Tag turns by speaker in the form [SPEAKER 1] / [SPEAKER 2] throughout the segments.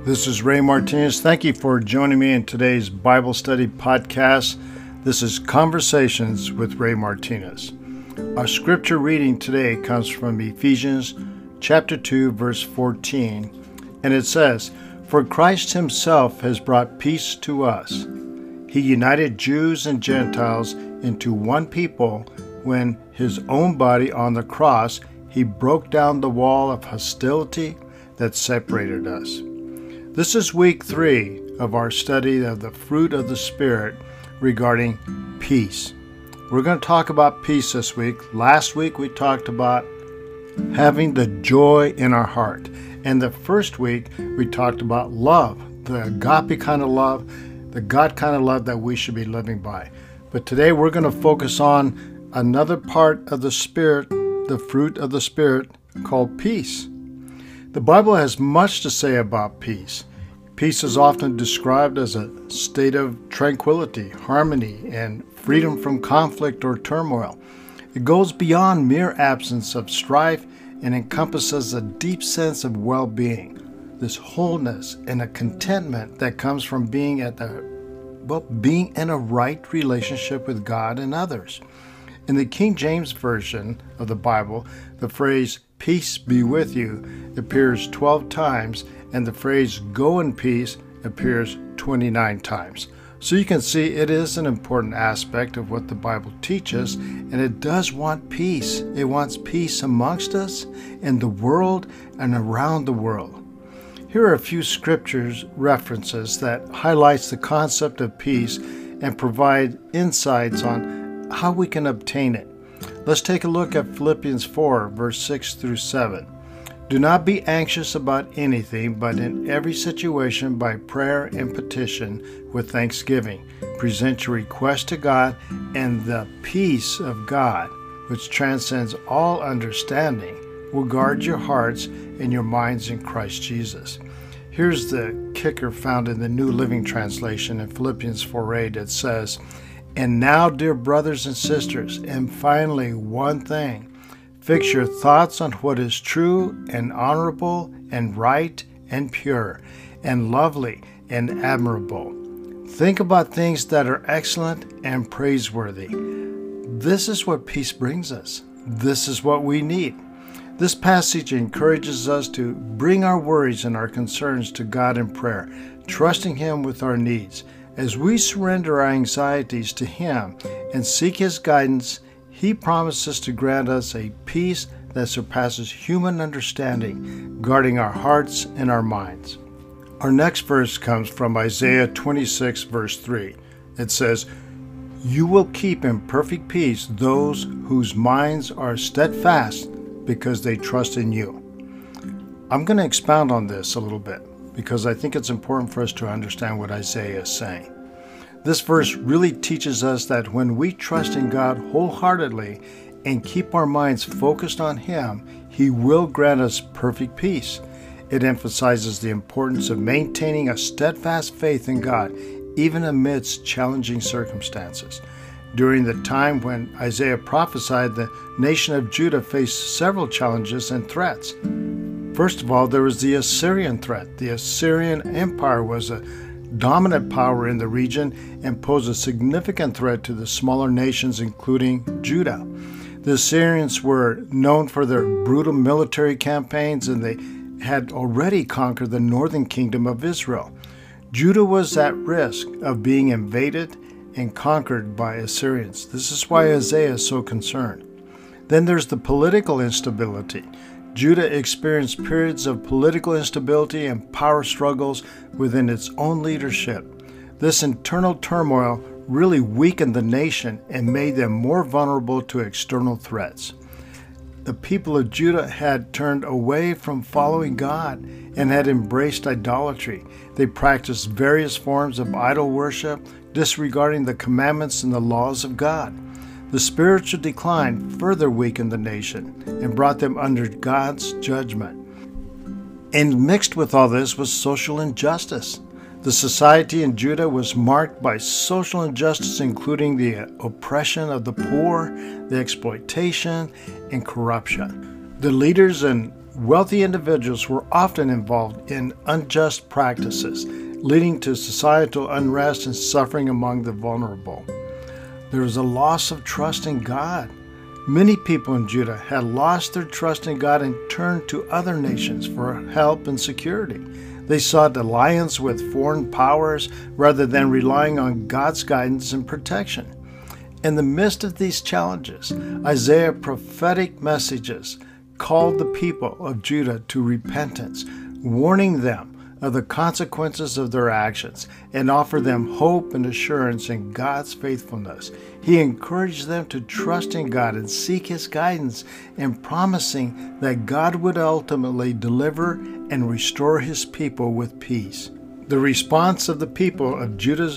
[SPEAKER 1] This is Ray Martinez. Thank you for joining me in today's Bible study podcast. This is Conversations with Ray Martinez. Our scripture reading today comes from Ephesians chapter 2, verse 14, and it says, "For Christ himself has brought peace to us. He united Jews and Gentiles into one people when his own body on the cross, he broke down the wall of hostility that separated us." This is week 3 of our study of the fruit of the Spirit regarding peace. We're going to talk about peace this week. Last week we talked about having the joy in our heart. And the first week we talked about love, the agape kind of love, the God kind of love that we should be living by. But today we're going to focus on another part of the Spirit, the fruit of the Spirit, called peace. The Bible has much to say about peace. Peace is often described as a state of tranquility, harmony, and freedom from conflict or turmoil. It goes beyond mere absence of strife and encompasses a deep sense of well-being, this wholeness and a contentment that comes from being in a right relationship with God and others. In the King James Version of the Bible, the phrase "peace be with you" appears 12 times, and the phrase "go in peace" appears 29 times. So you can see it is an important aspect of what the Bible teaches, and it does want peace. It wants peace amongst us, in the world, and around the world. Here are a few scriptures references that highlights the concept of peace and provide insights on how we can obtain it. Let's take a look at Philippians 4, verse 6 through 7. "Do not be anxious about anything, but in every situation by prayer and petition with thanksgiving, present your request to God, and the peace of God, which transcends all understanding, will guard your hearts and your minds in Christ Jesus." Here's the kicker found in the New Living Translation in Philippians 4:8. It says, "And now, dear brothers and sisters, and finally one thing, fix your thoughts on what is true and honorable and right and pure and lovely and admirable. Think about things that are excellent and praiseworthy." This is what peace brings us. This is what we need. This passage encourages us to bring our worries and our concerns to God in prayer, trusting Him with our needs. As we surrender our anxieties to Him and seek His guidance, He promises to grant us a peace that surpasses human understanding, guarding our hearts and our minds. Our next verse comes from Isaiah 26, verse 3. It says, "You will keep in perfect peace those whose minds are steadfast because they trust in you." I'm going to expound on this a little bit, because I think it's important for us to understand what Isaiah is saying. This verse really teaches us that when we trust in God wholeheartedly and keep our minds focused on Him, He will grant us perfect peace. It emphasizes the importance of maintaining a steadfast faith in God, even amidst challenging circumstances. During the time when Isaiah prophesied, the nation of Judah faced several challenges and threats. First of all, there was the Assyrian threat. The Assyrian Empire was a dominant power in the region and posed a significant threat to the smaller nations, including Judah. The Assyrians were known for their brutal military campaigns, and they had already conquered the northern kingdom of Israel. Judah was at risk of being invaded and conquered by Assyrians. This is why Isaiah is so concerned. Then there's the political instability. Judah experienced periods of political instability and power struggles within its own leadership. This internal turmoil really weakened the nation and made them more vulnerable to external threats. The people of Judah had turned away from following God and had embraced idolatry. They practiced various forms of idol worship, disregarding the commandments and the laws of God. The spiritual decline further weakened the nation and brought them under God's judgment. And mixed with all this was social injustice. The society in Judah was marked by social injustice, including the oppression of the poor, the exploitation, and corruption. The leaders and wealthy individuals were often involved in unjust practices, leading to societal unrest and suffering among the vulnerable. There was a loss of trust in God. Many people in Judah had lost their trust in God and turned to other nations for help and security. They sought alliance with foreign powers rather than relying on God's guidance and protection. In the midst of these challenges, Isaiah's prophetic messages called the people of Judah to repentance, warning them of the consequences of their actions, and offered them hope and assurance in God's faithfulness. He encouraged them to trust in God and seek His guidance, and promising that God would ultimately deliver and restore His people with peace. The response of the people of Judah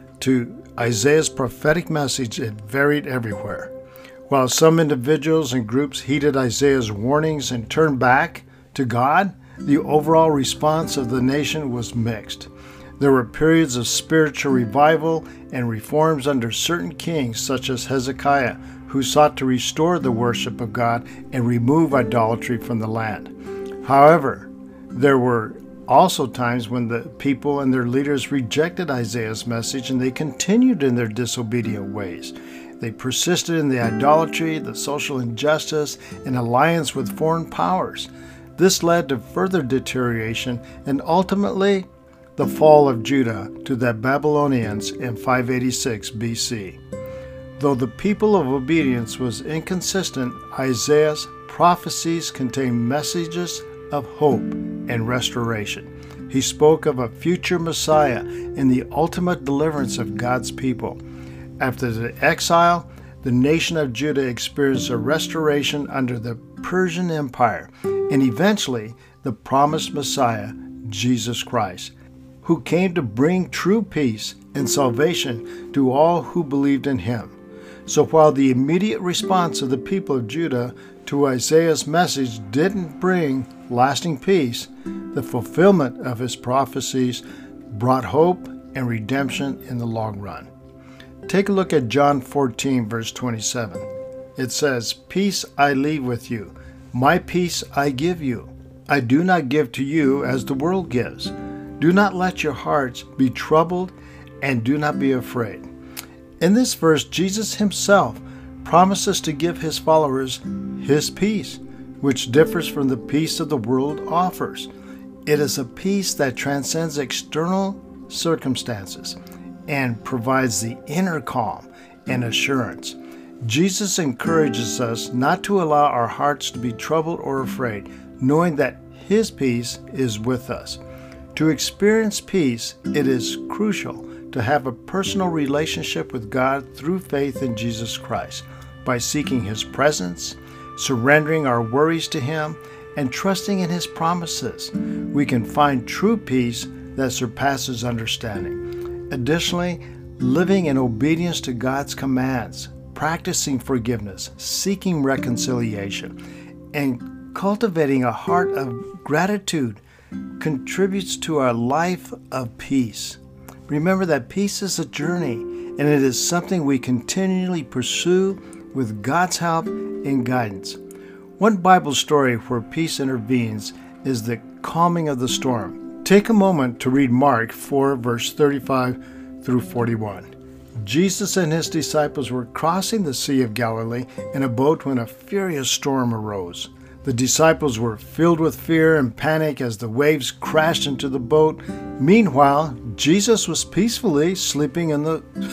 [SPEAKER 1] to Isaiah's prophetic message varied everywhere. While some individuals and groups heeded Isaiah's warnings and turned back to God, the overall response of the nation was mixed. There were periods of spiritual revival and reforms under certain kings, such as Hezekiah, who sought to restore the worship of God and remove idolatry from the land. However, there were also times when the people and their leaders rejected Isaiah's message and they continued in their disobedient ways. They persisted in the idolatry, the social injustice, and alliance with foreign powers. This led to further deterioration and ultimately the fall of Judah to the Babylonians in 586 BC. Though the people of obedience was inconsistent, Isaiah's prophecies contained messages of hope and restoration. He spoke of a future Messiah and the ultimate deliverance of God's people. After the exile, the nation of Judah experienced a restoration under the Persian Empire, and eventually the promised Messiah, Jesus Christ, who came to bring true peace and salvation to all who believed in Him. So while the immediate response of the people of Judah to Isaiah's message didn't bring lasting peace, the fulfillment of his prophecies brought hope and redemption in the long run. Take a look at John 14, verse 27. It says, "Peace I leave with you, my peace I give you. I do not give to you as the world gives. Do not let your hearts be troubled, and do not be afraid." In this verse, Jesus Himself promises to give His followers His peace, which differs from the peace of the world offers. It is a peace that transcends external circumstances and provides the inner calm and assurance. Jesus encourages us not to allow our hearts to be troubled or afraid, knowing that His peace is with us. To experience peace, it is crucial to have a personal relationship with God through faith in Jesus Christ. By seeking His presence, surrendering our worries to Him, and trusting in His promises, we can find true peace that surpasses understanding. Additionally, living in obedience to God's commands, practicing forgiveness, seeking reconciliation, and cultivating a heart of gratitude contributes to our life of peace. Remember that peace is a journey, and it is something we continually pursue with God's help and guidance. One Bible story where peace intervenes is the calming of the storm. Take a moment to read Mark 4, verse 35 through 41. Jesus and His disciples were crossing the Sea of Galilee in a boat when a furious storm arose. The disciples were filled with fear and panic as the waves crashed into the boat. Meanwhile, Jesus was peacefully sleeping in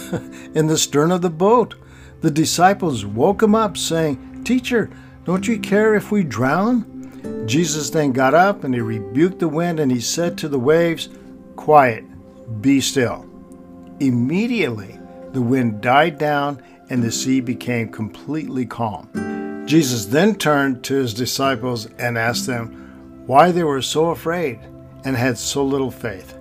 [SPEAKER 1] the stern of the boat. The disciples woke Him up, saying, "Teacher, don't you care if we drown?" Jesus then got up and He rebuked the wind and He said to the waves, "Quiet, be still." Immediately, the wind died down and the sea became completely calm. Jesus then turned to His disciples and asked them why they were so afraid and had so little faith.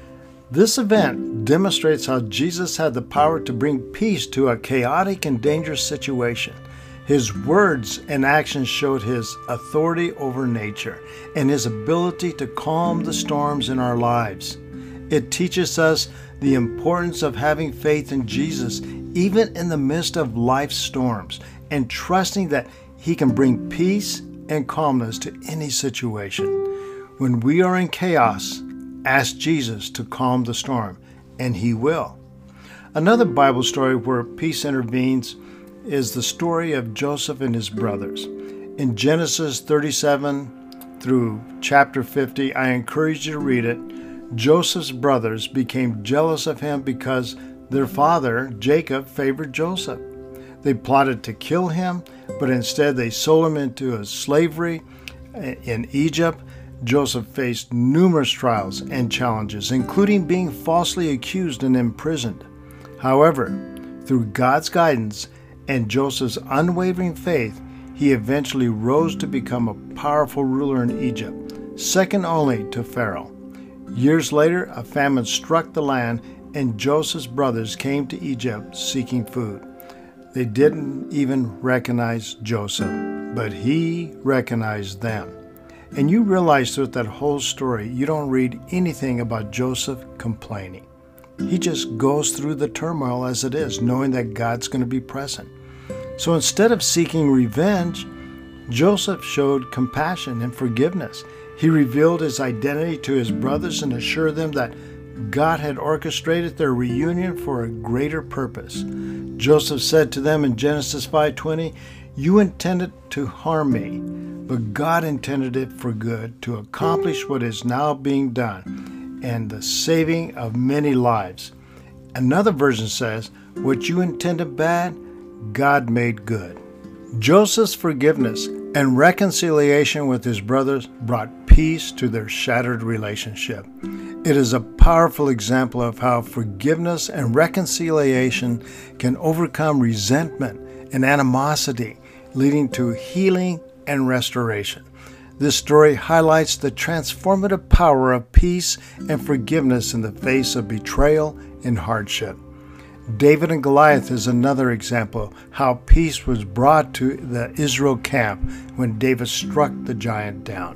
[SPEAKER 1] This event demonstrates how Jesus had the power to bring peace to a chaotic and dangerous situation. His words and actions showed His authority over nature and His ability to calm the storms in our lives. It teaches us the importance of having faith in Jesus even in the midst of life's storms and trusting that He can bring peace and calmness to any situation. When we are in chaos, ask Jesus to calm the storm, and He will. Another Bible story where peace intervenes is the story of Joseph and his brothers. In Genesis 37 through chapter 50, I encourage you to read it. Joseph's brothers became jealous of him because their father, Jacob, favored Joseph. They plotted to kill him, but instead they sold him into slavery in Egypt. Joseph faced numerous trials and challenges, including being falsely accused and imprisoned. However, through God's guidance and Joseph's unwavering faith, he eventually rose to become a powerful ruler in Egypt, second only to Pharaoh. Years later, a famine struck the land, and Joseph's brothers came to Egypt seeking food. They didn't even recognize Joseph, but he recognized them. And you realize throughout that whole story, you don't read anything about Joseph complaining. He just goes through the turmoil as it is, knowing that God's going to be present. So instead of seeking revenge, Joseph showed compassion and forgiveness. He revealed his identity to his brothers and assured them that God had orchestrated their reunion for a greater purpose. Joseph said to them in Genesis 5:20, "You intended to harm me, but God intended it for good, to accomplish what is now being done, and the saving of many lives." Another version says, "What you intended bad, God made good." Joseph's forgiveness and reconciliation with his brothers brought peace to their shattered relationship. It is a powerful example of how forgiveness and reconciliation can overcome resentment and animosity, leading to healing and restoration. This story highlights the transformative power of peace and forgiveness in the face of betrayal and hardship. David and Goliath is another example how peace was brought to the Israel camp when David struck the giant down.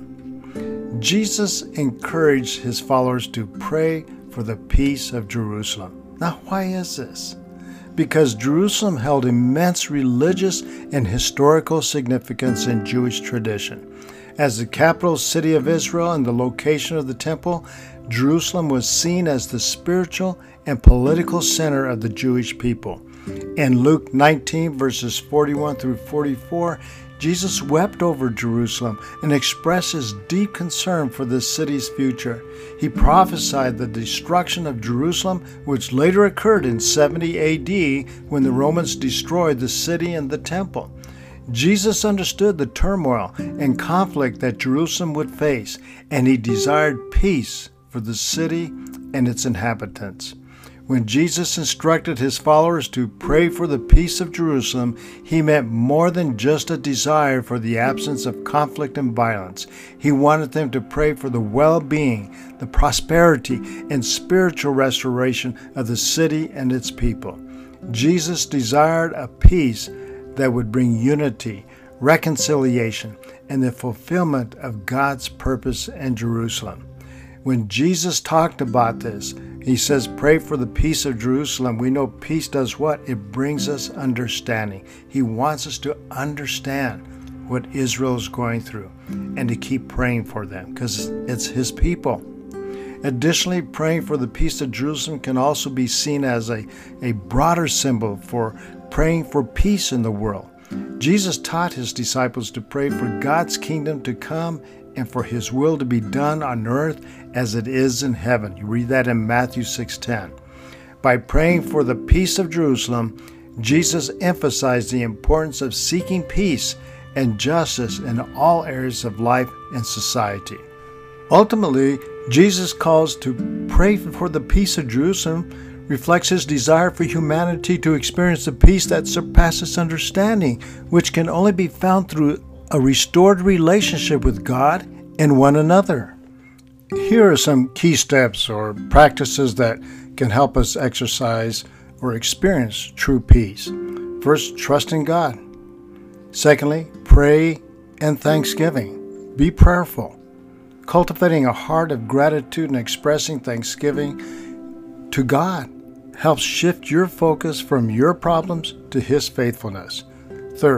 [SPEAKER 1] Jesus encouraged his followers to pray for the peace of Jerusalem. Now, why is this? Because Jerusalem held immense religious and historical significance in Jewish tradition. As the capital city of Israel and the location of the temple, Jerusalem was seen as the spiritual and political center of the Jewish people. In Luke 19, verses 41 through 44, Jesus wept over Jerusalem and expressed his deep concern for the city's future. He prophesied the destruction of Jerusalem, which later occurred in 70 AD when the Romans destroyed the city and the temple. Jesus understood the turmoil and conflict that Jerusalem would face, and he desired peace for the city and its inhabitants. When Jesus instructed his followers to pray for the peace of Jerusalem, he meant more than just a desire for the absence of conflict and violence. He wanted them to pray for the well-being, the prosperity, and spiritual restoration of the city and its people. Jesus desired a peace that would bring unity, reconciliation, and the fulfillment of God's purpose in Jerusalem. When Jesus talked about this, he says, pray for the peace of Jerusalem. We know peace does what? It brings us understanding. He wants us to understand what Israel is going through and to keep praying for them because it's his people. Additionally, praying for the peace of Jerusalem can also be seen as a broader symbol for praying for peace in the world. Jesus taught his disciples to pray for God's kingdom to come and for his will to be done on earth as it is in heaven. You read that in Matthew 6:10. By praying for the peace of Jerusalem, Jesus emphasized the importance of seeking peace and justice in all areas of life and society. Ultimately, Jesus' calls to pray for the peace of Jerusalem reflects his desire for humanity to experience the peace that surpasses understanding, which can only be found through a restored relationship with God and one another. Here are some key steps or practices that can help us exercise or experience true peace. First, trust in God. Secondly, pray and thanksgiving. Be prayerful. Cultivating a heart of gratitude and expressing thanksgiving to God helps shift your focus from your problems to his faithfulness. Third,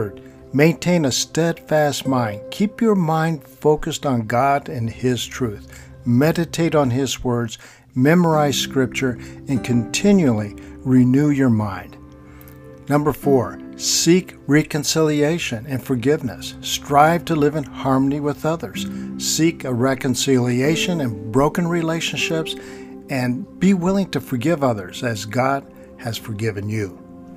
[SPEAKER 1] Maintain a steadfast mind. Keep your mind focused on God and His truth. Meditate on His words, memorize Scripture, and continually renew your mind. Number 4, seek reconciliation and forgiveness. Strive to live in harmony with others. Seek a reconciliation in broken relationships and be willing to forgive others as God has forgiven you.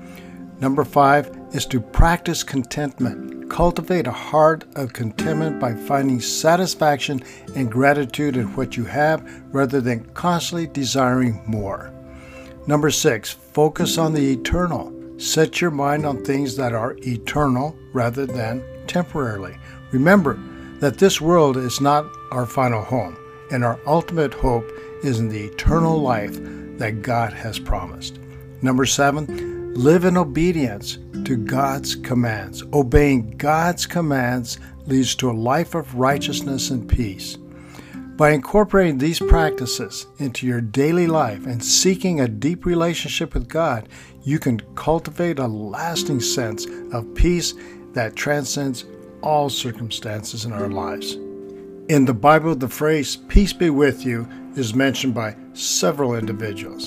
[SPEAKER 1] Number 5 is to practice contentment. Cultivate a heart of contentment by finding satisfaction and gratitude in what you have rather than constantly desiring more. Number 6, focus on the eternal. Set your mind on things that are eternal rather than temporarily. Remember that this world is not our final home, and our ultimate hope is in the eternal life that God has promised. Number 7, live in obedience to God's commands. Obeying God's commands leads to a life of righteousness and peace. By incorporating these practices into your daily life and seeking a deep relationship with God, you can cultivate a lasting sense of peace that transcends all circumstances in our lives. In the Bible, the phrase, "peace be with you," is mentioned by several individuals.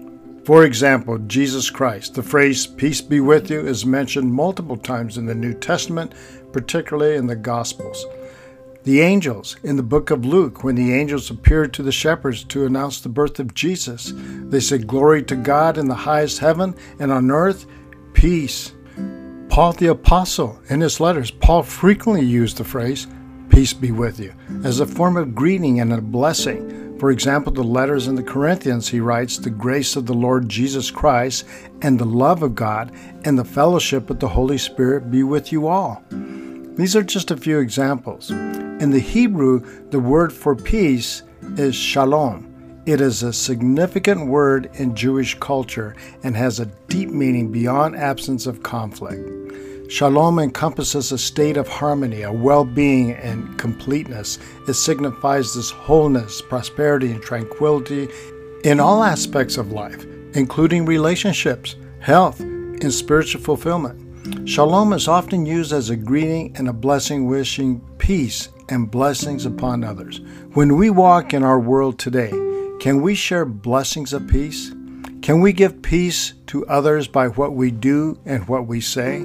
[SPEAKER 1] For example, Jesus Christ. The phrase, "peace be with you," is mentioned multiple times in the New Testament, particularly in the Gospels. The angels in the book of Luke, when the angels appeared to the shepherds to announce the birth of Jesus, they said, "Glory to God in the highest heaven, and on earth, peace." Paul the Apostle, in his letters, Paul frequently used the phrase, "peace be with you," as a form of greeting and a blessing. For example, the letters in the Corinthians, he writes, "The grace of the Lord Jesus Christ and the love of God and the fellowship of the Holy Spirit be with you all." These are just a few examples. In the Hebrew, the word for peace is shalom. It is a significant word in Jewish culture and has a deep meaning beyond absence of conflict. Shalom encompasses a state of harmony, a well-being, and completeness. It signifies this wholeness, prosperity, and tranquility in all aspects of life, including relationships, health, and spiritual fulfillment. Shalom is often used as a greeting and a blessing, wishing peace and blessings upon others. When we walk in our world today, can we share blessings of peace? Can we give peace to others by what we do and what we say?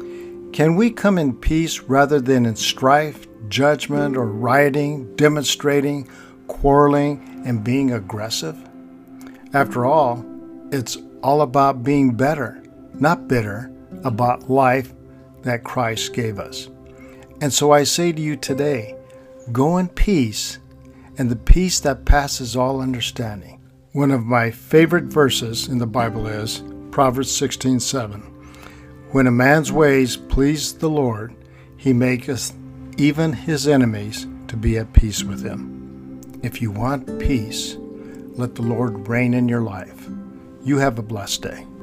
[SPEAKER 1] Can we come in peace rather than in strife, judgment, or rioting, demonstrating, quarreling, and being aggressive? After all, it's all about being better, not bitter, about life that Christ gave us. And so I say to you today, go in peace, and the peace that passes all understanding. One of my favorite verses in the Bible is Proverbs 16:7. When a man's ways please the Lord, he maketh even his enemies to be at peace with him. If you want peace, let the Lord reign in your life. You have a blessed day.